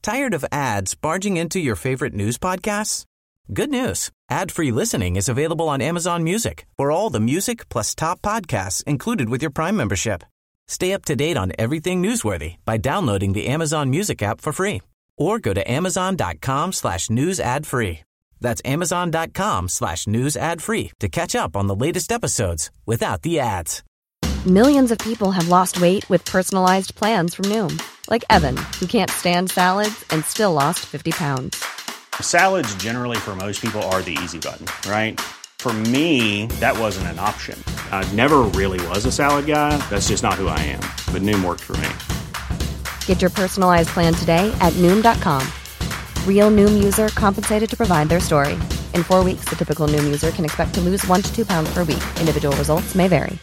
Tired of ads barging into your favorite news podcasts? Good news. Ad-free listening is available on Amazon Music for all the music plus top podcasts included with your Prime membership. Stay up to date on everything newsworthy by downloading the Amazon Music app for free or go to amazon.com/news ad free. That's amazon.com/news ad free to catch up on the latest episodes without the ads. Millions of people have lost weight with personalized plans from Noom. Like Evan, who can't stand salads and still lost 50 pounds. Salads generally for most people are the easy button, right? For me, that wasn't an option. I never really was a salad guy. That's just not who I am. But Noom worked for me. Get your personalized plan today at Noom.com. Real Noom user compensated to provide their story. In 4 weeks, the typical Noom user can expect to lose 1 to 2 pounds per week. Individual results may vary.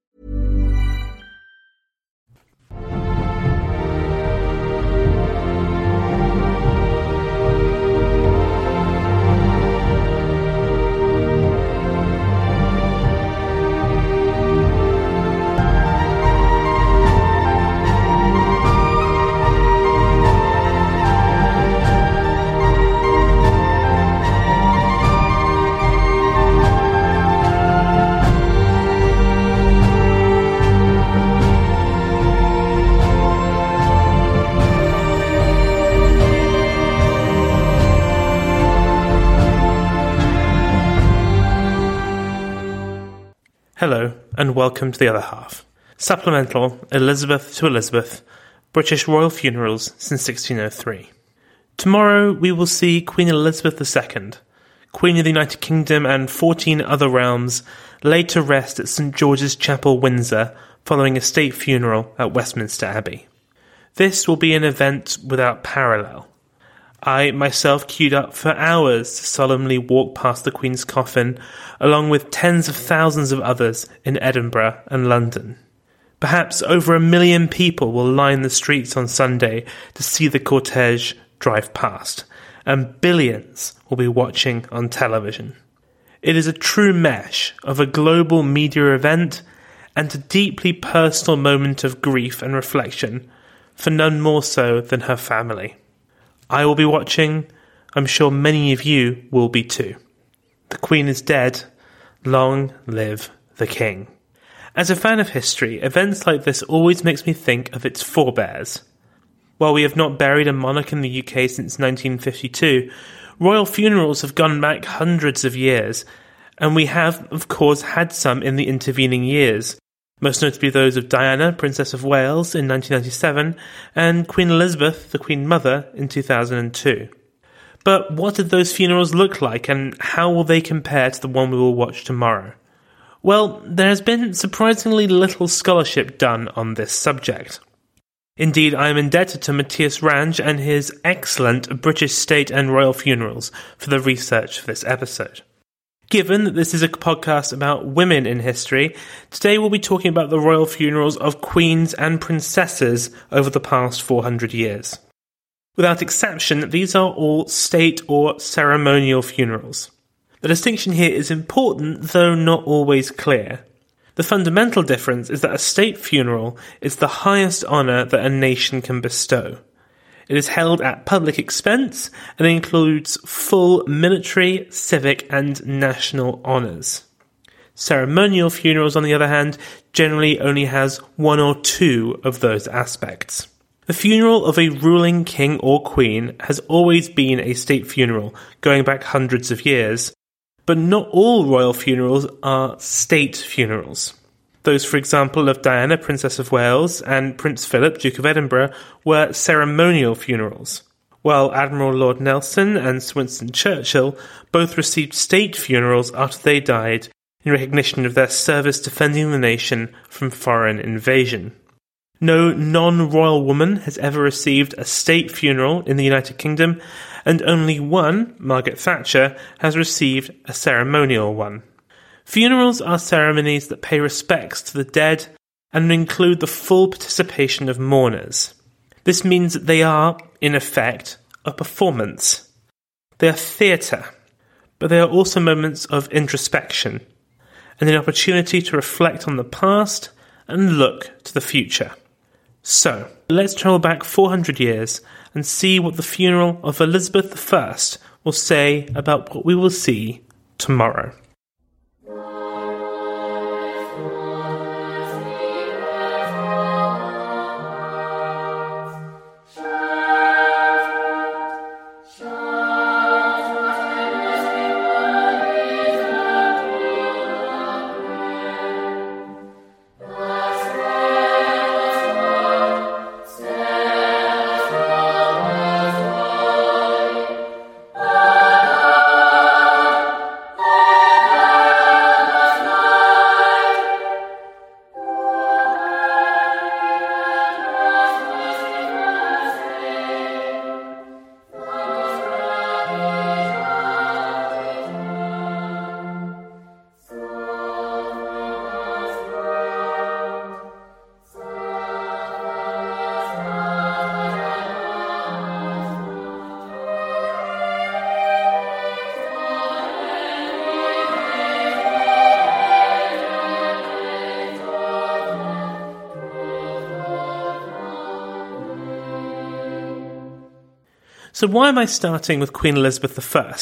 Hello, and welcome to The Other Half. Supplemental Elizabeth to Elizabeth, British Royal Funerals since 1603. Tomorrow we will see Queen Elizabeth II, Queen of the United Kingdom and 14 other realms, laid to rest at St George's Chapel, Windsor, following a state funeral at Westminster Abbey. This will be an event without parallel. I myself queued up for hours to solemnly walk past the Queen's coffin, along with tens of thousands of others in Edinburgh and London. Perhaps over 1 million people will line the streets on Sunday to see the cortege drive past, and billions will be watching on television. It is a true mesh of a global media event and a deeply personal moment of grief and reflection, for none more so than her family. I will be watching. I'm sure many of you will be too. The Queen is dead. Long live the King. As a fan of history, events like this always makes me think of its forebears. While we have not buried a monarch in the UK since 1952, royal funerals have gone back hundreds of years, and we have, of course, had some in the intervening years, most notably those of Diana, Princess of Wales, in 1997, and Queen Elizabeth, the Queen Mother, in 2002. But what did those funerals look like, and how will they compare to the one we will watch tomorrow? Well, there has been surprisingly little scholarship done on this subject. Indeed, I am indebted to Matthias Range and his excellent British State and Royal Funerals for the research for this episode. Given that this is a podcast about women in history, today we'll be talking about the royal funerals of queens and princesses over the past 400 years. Without exception, these are all state or ceremonial funerals. The distinction here is important, though not always clear. The fundamental difference is that a state funeral is the highest honour that a nation can bestow. It is held at public expense and includes full military, civic and national honours. Ceremonial funerals, on the other hand, generally only has one or two of those aspects. The funeral of a ruling king or queen has always been a state funeral, going back hundreds of years, but not all royal funerals are state funerals. Those, for example, of Diana, Princess of Wales, and Prince Philip, Duke of Edinburgh, were ceremonial funerals, while Admiral Lord Nelson and Sir Winston Churchill both received state funerals after they died in recognition of their service defending the nation from foreign invasion. No non-royal woman has ever received a state funeral in the United Kingdom, and only one, Margaret Thatcher, has received a ceremonial one. Funerals are ceremonies that pay respects to the dead and include the full participation of mourners. This means that they are, in effect, a performance. They are theatre, but they are also moments of introspection and an opportunity to reflect on the past and look to the future. So, let's travel back 400 years and see what the funeral of Elizabeth I will say about what we will see tomorrow. So why am I starting with Queen Elizabeth I?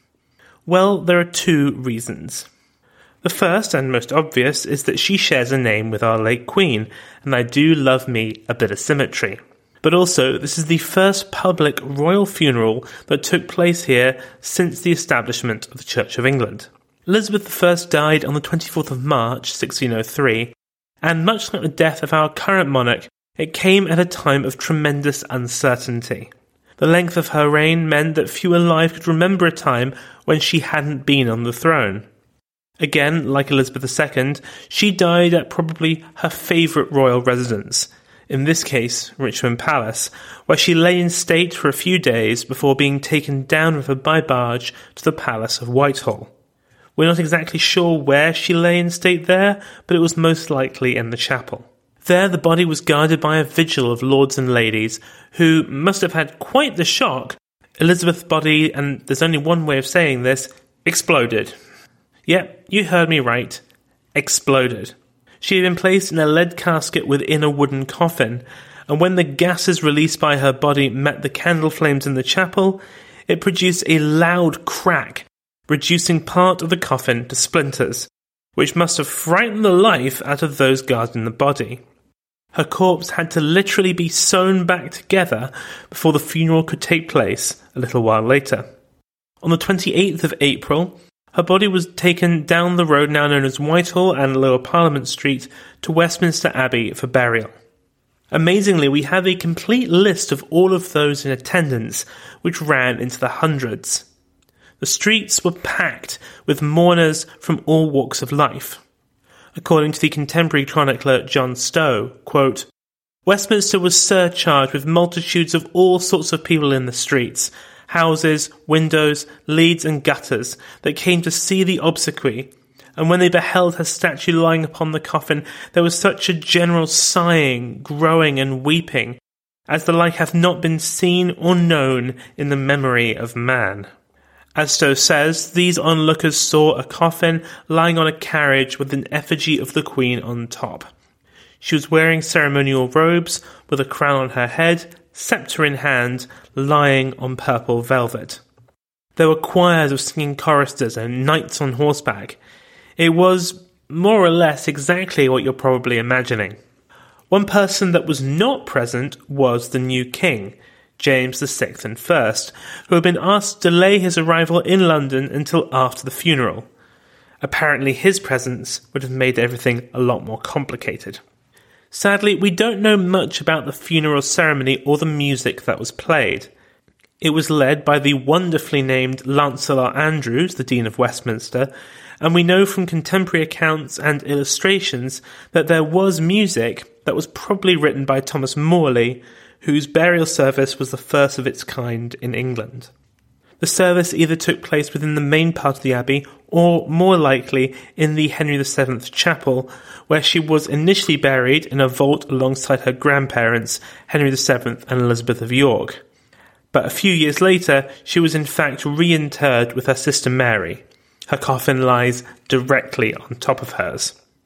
Well, there are two reasons. The first and most obvious is that she shares a name with our late Queen, and I do love me a bit of symmetry. But also, this is the first public royal funeral that took place here since the establishment of the Church of England. Elizabeth I died on the 24th of March, 1603, and much like the death of our current monarch, it came at a time of tremendous uncertainty. The length of her reign meant that few alive could remember a time when she hadn't been on the throne. Again, like Elizabeth II, she died at probably her favourite royal residence, in this case Richmond Palace, where she lay in state for a few days before being taken down with her by barge to the Palace of Whitehall. We're not exactly sure where she lay in state there, but it was most likely in the chapel. There, the body was guarded by a vigil of lords and ladies, who must have had quite the shock. Elizabeth's body, and there's only one way of saying this, exploded. Yep, you heard me right. Exploded. She had been placed in a lead casket within a wooden coffin, and when the gases released by her body met the candle flames in the chapel, it produced a loud crack, reducing part of the coffin to splinters, which must have frightened the life out of those guarding the body. Her corpse had to literally be sewn back together before the funeral could take place a little while later. On the 28th of April, her body was taken down the road now known as Whitehall and Lower Parliament Street to Westminster Abbey for burial. Amazingly, we have a complete list of all of those in attendance, which ran into the hundreds. The streets were packed with mourners from all walks of life. According to the contemporary chronicler John Stowe, quote, Westminster was surcharged with multitudes of all sorts of people in the streets, houses, windows, leads and gutters, that came to see the obsequy, and when they beheld her statue lying upon the coffin, there was such a general sighing, groaning, and weeping, as the like hath not been seen or known in the memory of man. As Stowe says, these onlookers saw a coffin lying on a carriage with an effigy of the Queen on top. She was wearing ceremonial robes, with a crown on her head, sceptre in hand, lying on purple velvet. There were choirs of singing choristers and knights on horseback. It was, more or less, exactly what you're probably imagining. One person that was not present was the new king, James VI and I, who had been asked to delay his arrival in London until after the funeral. Apparently his presence would have made everything a lot more complicated. Sadly, we don't know much about the funeral ceremony or the music that was played. It was led by the wonderfully named Lancelot Andrewes, the Dean of Westminster, and we know from contemporary accounts and illustrations that there was music that was probably written by Thomas Morley, whose burial service was the first of its kind in England. The service either took place within the main part of the abbey, or more likely in the Henry VII Chapel, where she was initially buried in a vault alongside her grandparents, Henry VII and Elizabeth of York. But a few years later, she was in fact reinterred with her sister Mary. Her coffin lies directly on top of hers.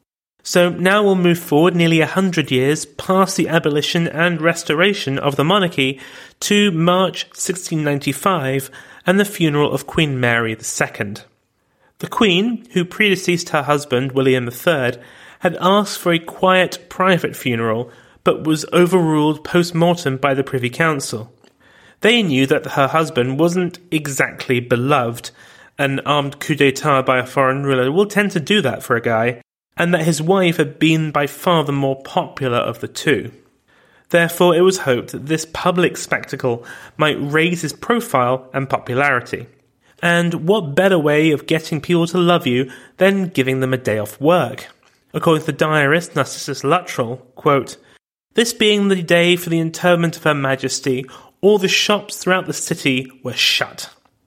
So now we'll move forward nearly 100 years past the abolition and restoration of the monarchy to March 1695 and the funeral of Queen Mary II. The Queen, who predeceased her husband William III, had asked for a quiet, private funeral, but was overruled post-mortem by the Privy Council. They knew that her husband wasn't exactly beloved. An armed coup d'etat by a foreign ruler will tend to do that for a guy, and that his wife had been by far the more popular of the two. Therefore, it was hoped that this public spectacle might raise his profile and popularity. And what better way of getting people to love you than giving them a day off work? According to the diarist Narcissus Luttrell, quote, "This being the day for the interment of Her Majesty, all the shops throughout the city were shut."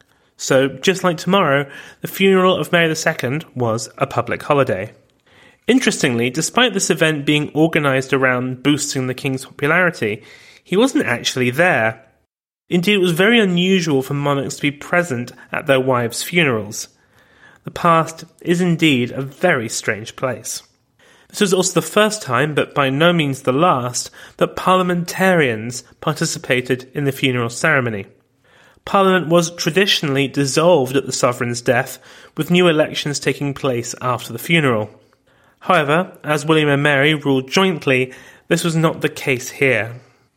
So, just like tomorrow, the funeral of Mary II was a public holiday. Interestingly, despite this event being organised around boosting the king's popularity, he wasn't actually there. Indeed, it was very unusual for monarchs to be present at their wives' funerals. The past is indeed a very strange place. This was also the first time, but by no means the last, that parliamentarians participated in the funeral ceremony. Parliament was traditionally dissolved at the sovereign's death, with new elections taking place after the funeral. However, as William and Mary ruled jointly, this was not the case here.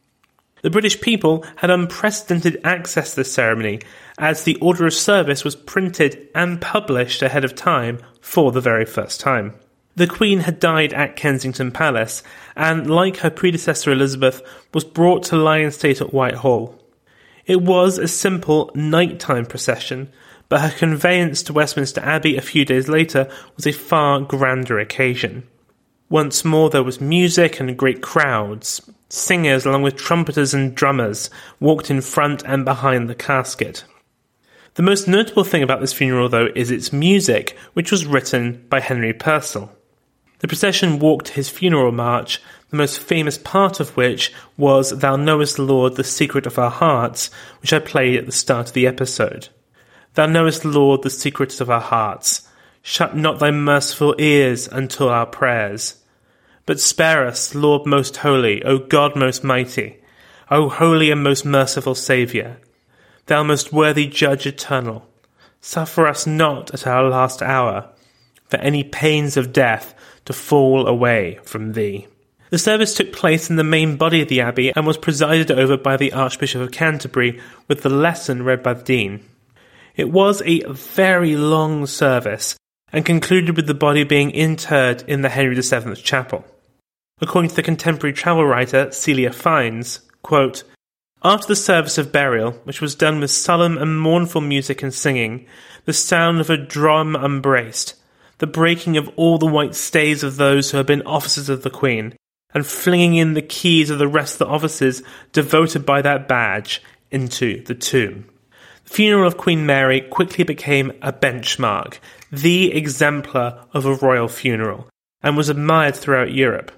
The British people had unprecedented access to the ceremony, as the Order of Service was printed and published ahead of time for the very first time. The Queen had died at Kensington Palace, and like her predecessor Elizabeth, was brought to Lion State at Whitehall. It was a simple nighttime procession, but her conveyance to Westminster Abbey a few days later was a far grander occasion. Once more there was music and great crowds. Singers, along with trumpeters and drummers, walked in front and behind the casket. The most notable thing about this funeral, though, is its music, which was written by Henry Purcell. The procession walked his funeral march, the most famous part of which was Thou Knowest, Lord, the Secret of Our Hearts, which I played at the start of the episode. Thou knowest, Lord, the secrets of our hearts. Shut not thy merciful ears unto our prayers. But spare us, Lord most holy, O God most mighty, O holy and most merciful Saviour, thou most worthy Judge eternal. Suffer us not at our last hour, for any pains of death to fall away from thee. The service took place in the main body of the abbey and was presided over by the Archbishop of Canterbury, with the lesson read by the Dean. It was a very long service, and concluded with the body being interred in the Henry VII Chapel. According to the contemporary travel writer Celia Fiennes, quote, "After the service of burial, which was done with solemn and mournful music and singing, the sound of a drum unbraced, the breaking of all the white stays of those who had been officers of the Queen, and flinging in the keys of the rest of the officers devoted by that badge into the tomb. The funeral of Queen Mary quickly became a benchmark, the exemplar of a royal funeral, and was admired throughout Europe.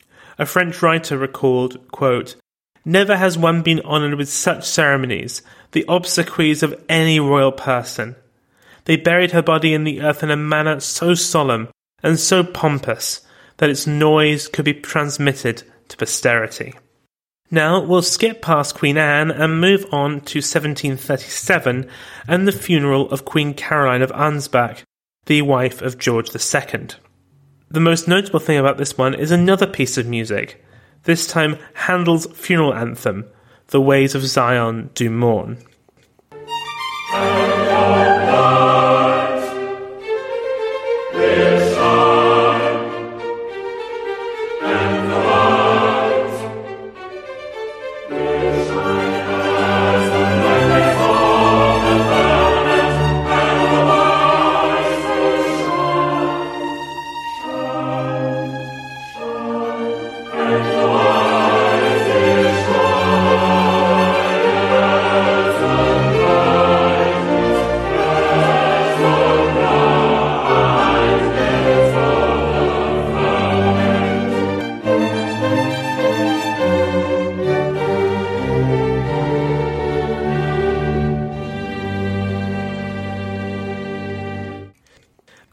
A French writer recalled, quote, "Never has one been honoured with such ceremonies, the obsequies of any royal person. They buried her body in the earth in a manner so solemn and so pompous that its noise could be transmitted to posterity." Now we'll skip past Queen Anne and move on to 1737 and the funeral of Queen Caroline of Ansbach, the wife of George II. The most notable thing about this one is another piece of music, this time Handel's funeral anthem, The Ways of Zion Do Mourn.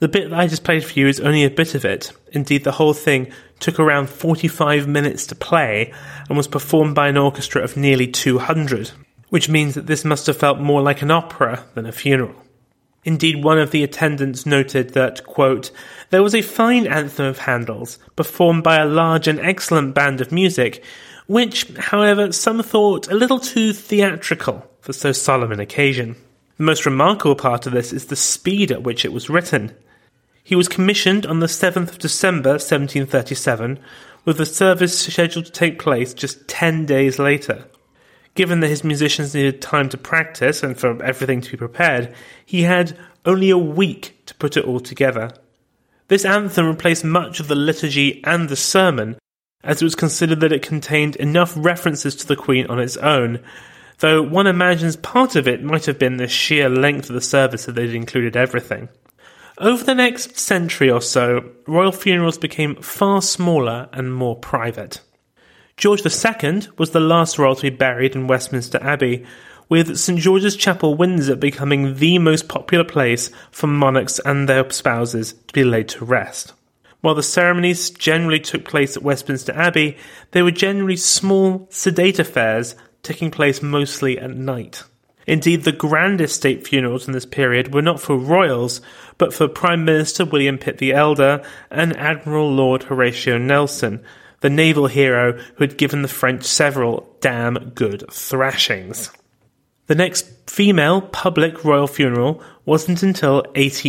The bit that I just played for you is only a bit of it. Indeed, the whole thing took around 45 minutes to play and was performed by an orchestra of nearly 200, which means that this must have felt more like an opera than a funeral. Indeed, one of the attendants noted that, quote, "There was a fine anthem of Handel's, performed by a large and excellent band of music, which, however, some thought a little too theatrical for so solemn an occasion. The most remarkable part of this is the speed at which it was written. He was commissioned on the 7th of December 1737, with the service scheduled to take place just 10 days later. Given that his musicians needed time to practice and for everything to be prepared, he had only a week to put it all together. This anthem replaced much of the liturgy and the sermon, as it was considered that it contained enough references to the Queen on its own, though one imagines part of it might have been the sheer length of the service that they'd included everything. Over the next century or so, royal funerals became far smaller and more private. George II was the last royal to be buried in Westminster Abbey, with St George's Chapel, Windsor becoming the most popular place for monarchs and their spouses to be laid to rest. While the ceremonies generally took place at Westminster Abbey, they were generally small, sedate affairs taking place mostly at night. Indeed, the grandest state funerals in this period were not for royals, but for Prime Minister William Pitt the Elder and Admiral Lord Horatio Nelson, the naval hero who had given the French several damn good thrashings. The next female public royal funeral wasn't until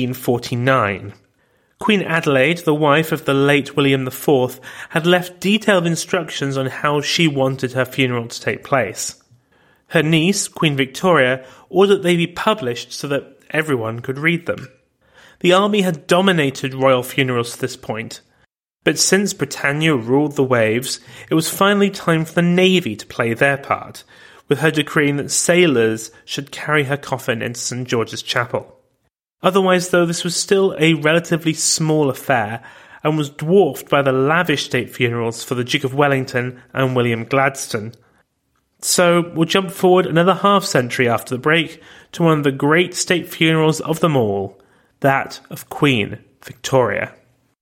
1849. Queen Adelaide, the wife of the late William IV, had left detailed instructions on how she wanted her funeral to take place. Her niece, Queen Victoria, ordered they be published so that everyone could read them. The army had dominated royal funerals to this point, but since Britannia ruled the waves, it was finally time for the navy to play their part, with her decreeing that sailors should carry her coffin into St George's Chapel. Otherwise, though, this was still a relatively small affair and was dwarfed by the lavish state funerals for the Duke of Wellington and William Gladstone. So we'll jump forward another half-century after the break to one of the great state funerals of them all, that of Queen Victoria.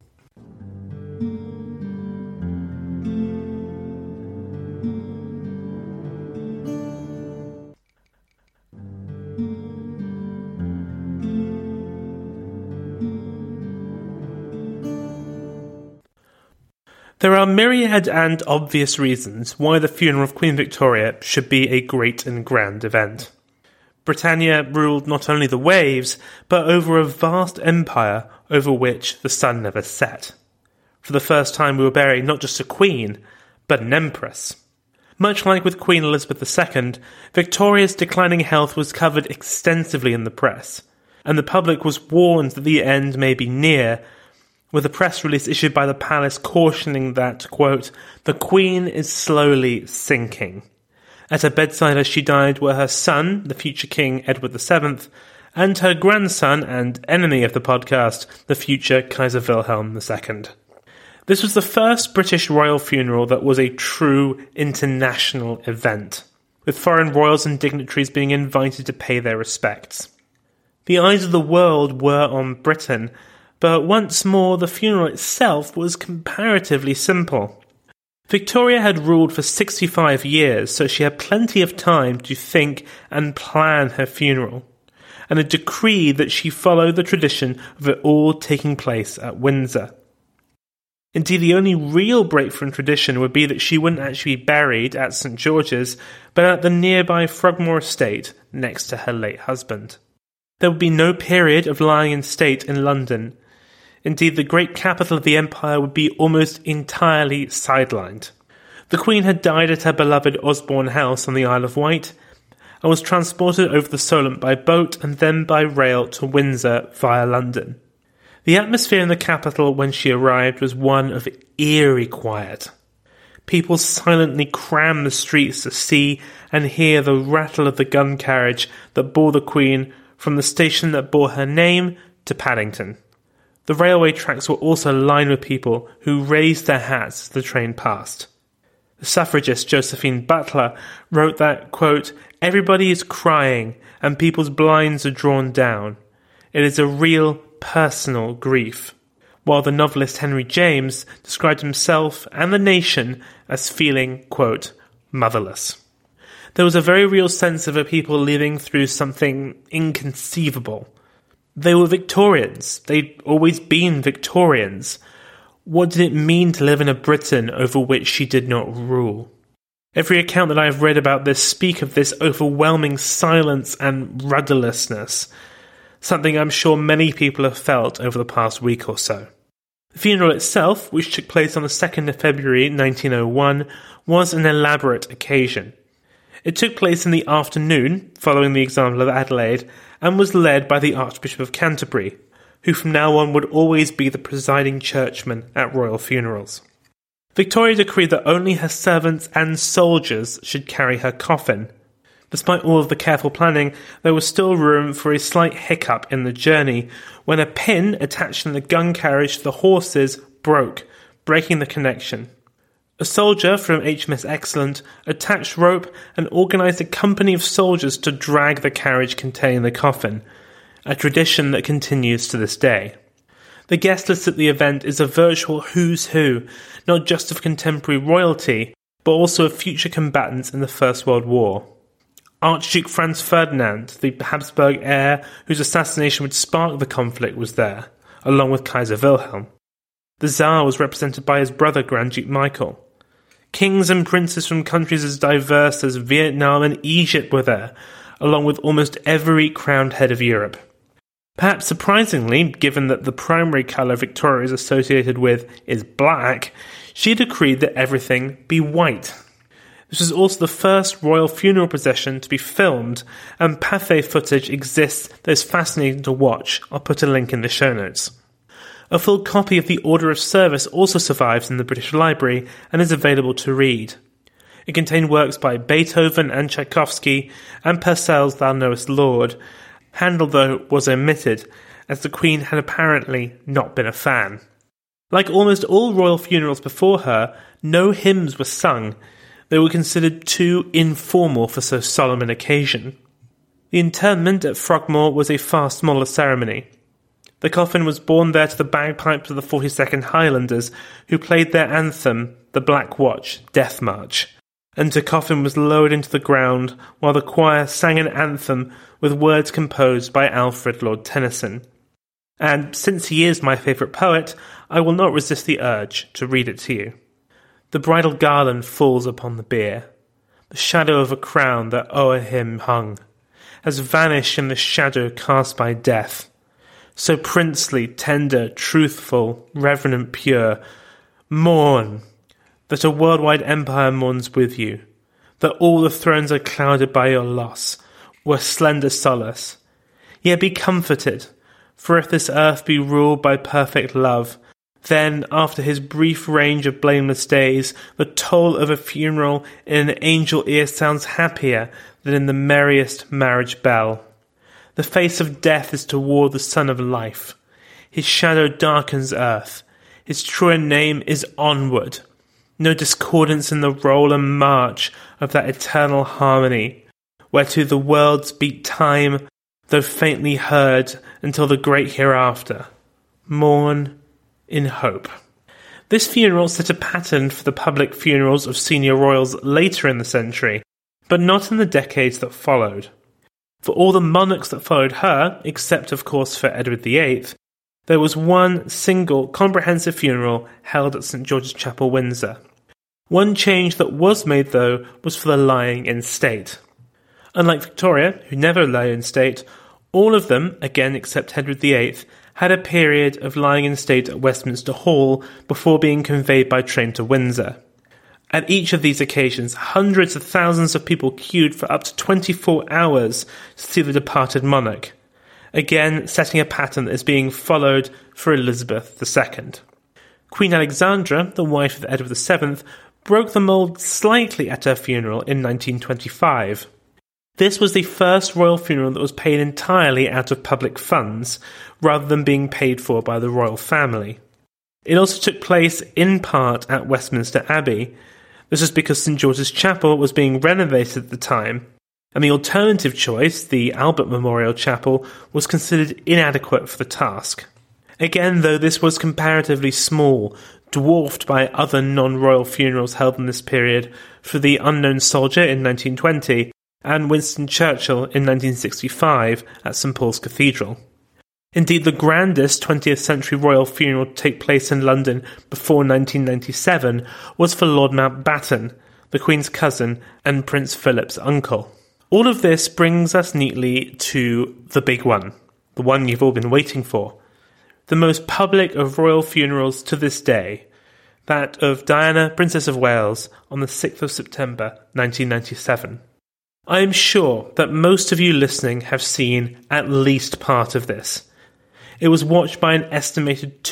There are myriad and obvious reasons why the funeral of Queen Victoria should be a great and grand event. Britannia ruled not only the waves, but over a vast empire over which the sun never set. For the first time we were burying not just a queen, but an empress. Much like with Queen Elizabeth II, Victoria's declining health was covered extensively in the press, and the public was warned that the end may be near, with a press release issued by the palace cautioning that, quote, "The Queen is slowly sinking." At her bedside as she died were her son, the future King Edward VII, and her grandson and enemy of the podcast, the future Kaiser Wilhelm II. This was the first British royal funeral that was a true international event, with foreign royals and dignitaries being invited to pay their respects. The eyes of the world were on Britain, but once more the funeral itself was comparatively simple. Victoria had ruled for 65 years, so she had plenty of time to think and plan her funeral, and a decree that she follow the tradition of it all taking place at Windsor. Indeed, the only real break from tradition would be that she wouldn't actually be buried at St George's, but at the nearby Frogmore estate next to her late husband. There would be no period of lying in state in London. Indeed, the great capital of the empire would be almost entirely sidelined. The Queen had died at her beloved Osborne House on the Isle of Wight, and was transported over the Solent by boat and then by rail to Windsor via London. The atmosphere in the capital when she arrived was one of eerie quiet. People silently crammed the streets to see and hear the rattle of the gun carriage that bore the Queen from the station that bore her name to Paddington. The railway tracks were also lined with people who raised their hats as the train passed. The suffragist Josephine Butler wrote that, quote, "Everybody is crying and people's blinds are drawn down. It is a real personal grief, while the novelist Henry James described himself and the nation as feeling, quote, motherless. There was a very real sense of a people living through something inconceivable. They were Victorians. They'd always been Victorians. What did it mean to live in a Britain over which she did not rule? Every account that I have read about this speak of this overwhelming silence and rudderlessness, something I'm sure many people have felt over the past week or so. The funeral itself, which took place on the 2nd of February 1901, was an elaborate occasion. It took place in the afternoon, following the example of Adelaide, and was led by the Archbishop of Canterbury, who from now on would always be the presiding churchman at royal funerals. Victoria decreed that only her servants and soldiers should carry her coffin. Despite all of the careful planning, there was still room for a slight hiccup in the journey when a pin attached in the gun carriage to the horses broke, breaking the connection. A soldier from HMS Excellent attached rope and organised a company of soldiers to drag the carriage containing the coffin, a tradition that continues to this day. The guest list at the event is a virtual who's who, not just of contemporary royalty, but also of future combatants in the First World War. Archduke Franz Ferdinand, the Habsburg heir whose assassination would spark the conflict, was there, along with Kaiser Wilhelm. The Tsar was represented by his brother Grand Duke Michael. Kings and princes from countries as diverse as Vietnam and Egypt were there, along with almost every crowned head of Europe. Perhaps surprisingly, given that the primary colour Victoria is associated with is black, she decreed that everything be white. This was also the first royal funeral procession to be filmed, and Pathé footage exists that is fascinating to watch. I'll put a link in the show notes. A full copy of the Order of Service also survives in the British Library and is available to read. It contained works by Beethoven and Tchaikovsky and Purcell's Thou Knowest Lord. Handel, though, was omitted, as the Queen had apparently not been a fan. Like almost all royal funerals before her, no hymns were sung. They were considered too informal for so solemn an occasion. The interment at Frogmore was a far smaller ceremony. The coffin was borne there to the bagpipes of the 42nd Highlanders, who played their anthem, the Black Watch Death March, and the coffin was lowered into the ground while the choir sang an anthem with words composed by Alfred Lord Tennyson. And since he is my favourite poet, I will not resist the urge to read it to you. The bridal garland falls upon the bier. The shadow of a crown that o'er him hung has vanished in the shadow cast by death. So princely, tender, truthful, reverent, pure, mourn, that a worldwide empire mourns with you, that all the thrones are clouded by your loss, were slender solace. Yet be comforted, for if this earth be ruled by perfect love, then, after his brief range of blameless days, the toll of a funeral in an angel ear sounds happier than in the merriest marriage bell. The face of death is toward the sun of life. His shadow darkens earth. His truer name is onward. No discordance in the roll and march of that eternal harmony, whereto the worlds beat time, though faintly heard, until the great hereafter. Mourn in hope. This funeral set a pattern for the public funerals of senior royals later in the century, but not in the decades that followed. For all the monarchs that followed her, except of course for Edward VIII, there was one single comprehensive funeral held at St George's Chapel, Windsor. One change that was made, though, was for the lying in state. Unlike Victoria, who never lay in state, all of them, again except Edward VIII, had a period of lying in state at Westminster Hall before being conveyed by train to Windsor. At each of these occasions, hundreds of thousands of people queued for up to 24 hours to see the departed monarch, again setting a pattern that is being followed for Elizabeth II. Queen Alexandra, the wife of Edward VII, broke the mould slightly at her funeral in 1925. This was the first royal funeral that was paid entirely out of public funds, rather than being paid for by the royal family. It also took place in part at Westminster Abbey. This was because St George's Chapel was being renovated at the time, and the alternative choice, the Albert Memorial Chapel, was considered inadequate for the task. Again, though, this was comparatively small, dwarfed by other non-royal funerals held in this period for the unknown soldier in 1920 and Winston Churchill in 1965 at St Paul's Cathedral. Indeed, the grandest 20th century royal funeral to take place in London before 1997 was for Lord Mountbatten, the Queen's cousin and Prince Philip's uncle. All of this brings us neatly to the big one, the one you've all been waiting for. The most public of royal funerals to this day, that of Diana, Princess of Wales, on the 6th of September 1997. I am sure that most of you listening have seen at least part of this. It was watched by an estimated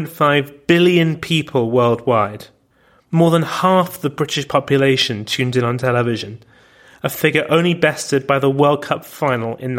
2.5 billion people worldwide. More than half the British population tuned in on television, a figure only bested by the World Cup final in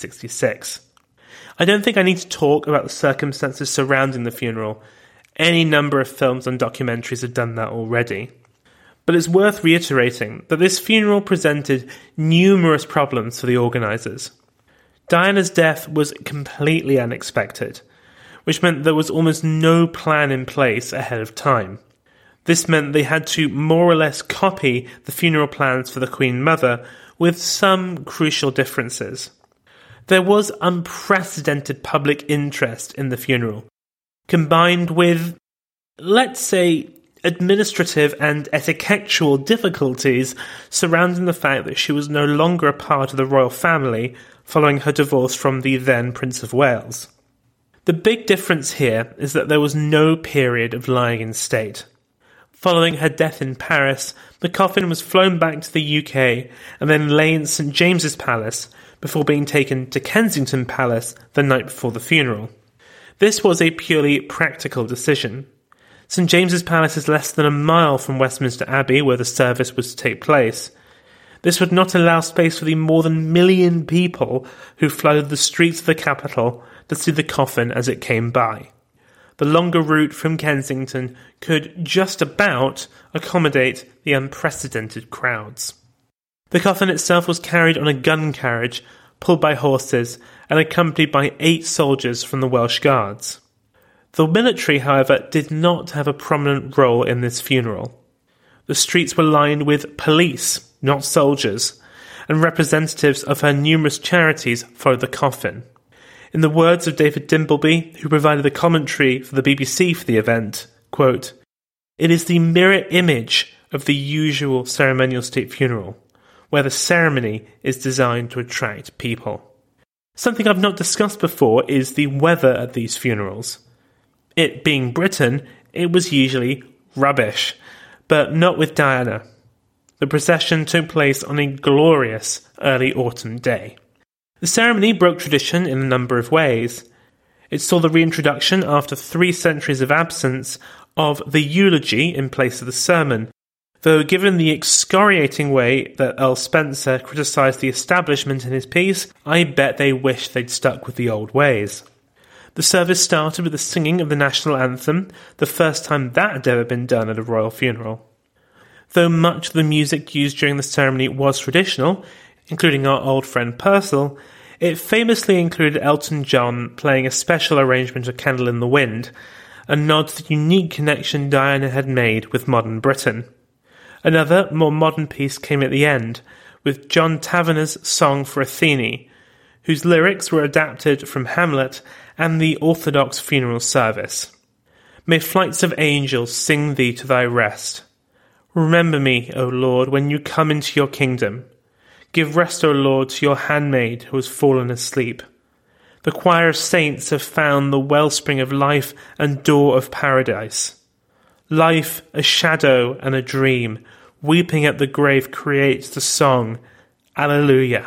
1966. I don't think I need to talk about the circumstances surrounding the funeral. Any number of films and documentaries have done that already. But it's worth reiterating that this funeral presented numerous problems for the organisers. Diana's death was completely unexpected, which meant there was almost no plan in place ahead of time. This meant they had to more or less copy the funeral plans for the Queen Mother with some crucial differences. There was unprecedented public interest in the funeral, combined with, let's say, administrative and etiquettual difficulties surrounding the fact that she was no longer a part of the royal family following her divorce from the then Prince of Wales. The big difference here is that there was no period of lying in state. Following her death in Paris, the coffin was flown back to the UK and then lay in St James's Palace before being taken to Kensington Palace the night before the funeral. This was a purely practical decision. St James's Palace is less than a mile from Westminster Abbey, where the service was to take place. This would not allow space for the more than 1 million people who flooded the streets of the capital to see the coffin as it came by. The longer route from Kensington could just about accommodate the unprecedented crowds. The coffin itself was carried on a gun carriage, pulled by horses, and accompanied by 8 soldiers from the Welsh Guards. The military, however, did not have a prominent role in this funeral. The streets were lined with police, not soldiers, and representatives of her numerous charities followed the coffin. In the words of David Dimbleby, who provided the commentary for the BBC for the event, quote, "It is the mirror image of the usual ceremonial state funeral, where the ceremony is designed to attract people." Something I've not discussed before is the weather at these funerals. It being Britain, it was usually rubbish, but not with Diana. The procession took place on a glorious early autumn day. The ceremony broke tradition in a number of ways. It saw the reintroduction, after 3 centuries of absence, of the eulogy in place of the sermon, though given the excoriating way that Earl Spencer criticised the establishment in his piece, I bet they wish they'd stuck with the old ways. The service started with the singing of the national anthem, the first time that had ever been done at a royal funeral. Though much of the music used during the ceremony was traditional, including our old friend Purcell, it famously included Elton John playing a special arrangement of Candle in the Wind, a nod to the unique connection Diana had made with modern Britain. Another, more modern piece came at the end, with John Taverner's Song for Athene, whose lyrics were adapted from Hamlet and the Orthodox funeral service. "May flights of angels sing thee to thy rest. Remember me, O Lord, when you come into your kingdom. Give rest, O Lord, to your handmaid who has fallen asleep. The choir of saints have found the wellspring of life and door of paradise. Life, a shadow and a dream, weeping at the grave creates the song, Alleluia.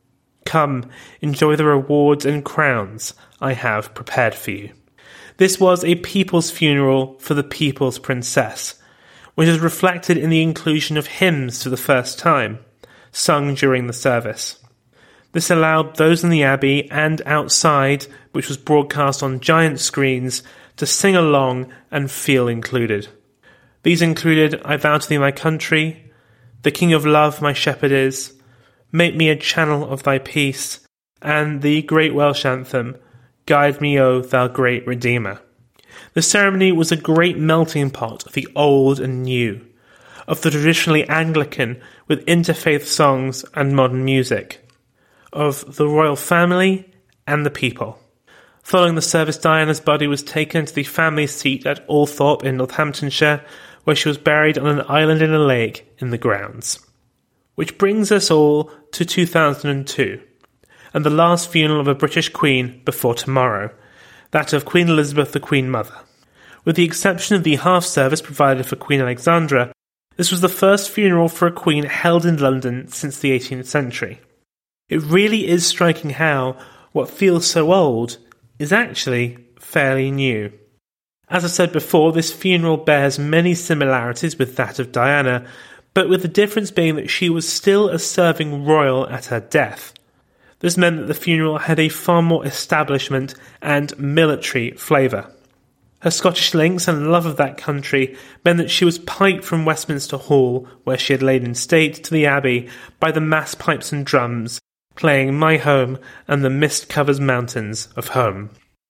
Come, enjoy the rewards and crowns I have prepared for you." This was a people's funeral for the people's princess, which is reflected in the inclusion of hymns for the first time, sung during the service. This allowed those in the Abbey and outside, which was broadcast on giant screens, to sing along and feel included. These included I Vow to Thee My Country, The King of Love My Shepherd Is, Make Me a Channel of Thy Peace, and the great Welsh anthem, Guide Me, O Thou Great Redeemer. The ceremony was a great melting pot of the old and new, of the traditionally Anglican with interfaith songs and modern music, of the royal family and the people. Following the service, Diana's body was taken to the family seat at Althorpe in Northamptonshire, where she was buried on an island in a lake in the grounds. Which brings us all to 2002, and the last funeral of a British Queen before tomorrow, that of Queen Elizabeth, the Queen Mother. With the exception of the half-service provided for Queen Alexandra, this was the first funeral for a queen held in London since the 18th century. It really is striking how what feels so old is actually fairly new. As I said before, this funeral bears many similarities with that of Diana, but with the difference being that she was still a serving royal at her death. This meant that the funeral had a far more establishment and military flavour. Her Scottish links and love of that country meant that she was piped from Westminster Hall, where she had lain in state, to the Abbey by the mass pipes and drums, playing My Home and the Mist Covers Mountains of Home.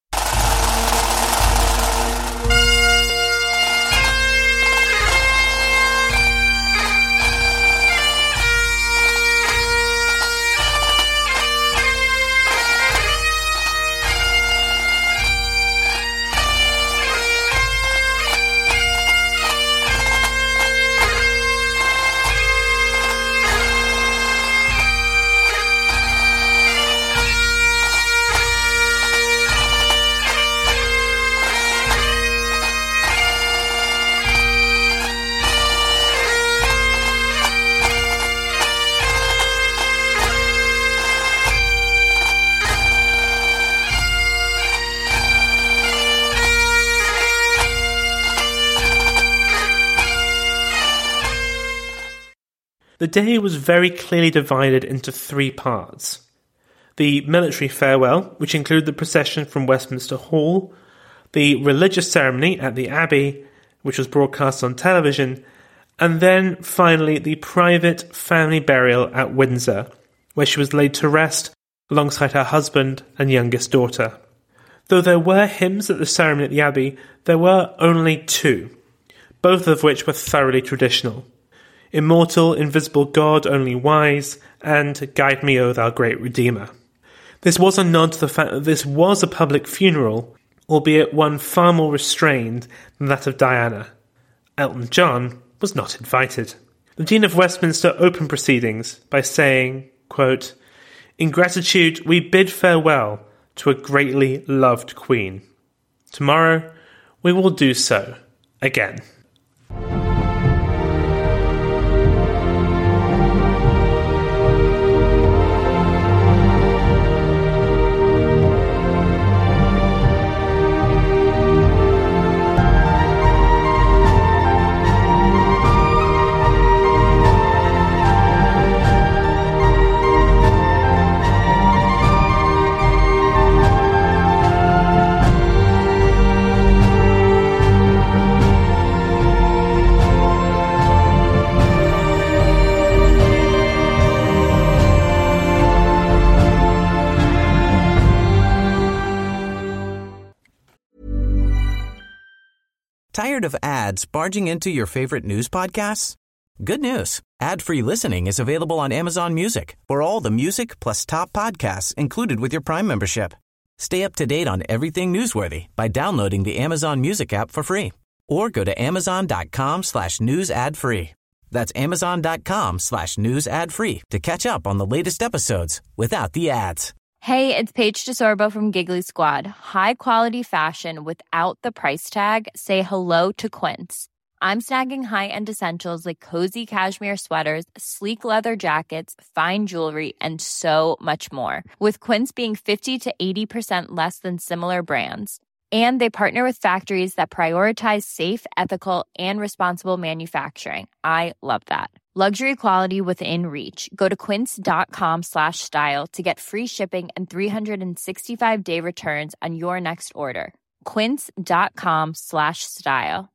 The day was very clearly divided into three parts. The military farewell, which included the procession from Westminster Hall, the religious ceremony at the Abbey, which was broadcast on television, and then, finally, the private family burial at Windsor, where she was laid to rest alongside her husband and youngest daughter. Though there were hymns at the ceremony at the Abbey, there were only two, both of which were thoroughly traditional. Immortal, Invisible God, Only Wise, and Guide Me, O Thou Great Redeemer. This was a nod to the fact that this was a public funeral, albeit one far more restrained than that of Diana. Elton John was not invited. The Dean of Westminster opened proceedings by saying, quote, "In gratitude we bid farewell to a greatly loved Queen. Tomorrow we will do so again." Tired of ads barging into your favorite news podcasts? Good news. Ad-free listening is available on Amazon Music for all the music plus top podcasts included with your Prime membership. Stay up to date on everything newsworthy by downloading the Amazon Music app for free or go to amazon.com/news ad free. That's amazon.com/news ad free to catch up on the latest episodes without the ads. Hey, it's Paige DeSorbo from Giggly Squad. High quality fashion without the price tag. Say hello to Quince. I'm snagging high-end essentials like cozy cashmere sweaters, sleek leather jackets, fine jewelry, and so much more. With Quince being 50 to 80% less than similar brands. And they partner with factories that prioritize safe, ethical, and responsible manufacturing. I love that. Luxury quality within reach. Go to quince.com/style to get free shipping and 365-day returns on your next order. Quince.com/style.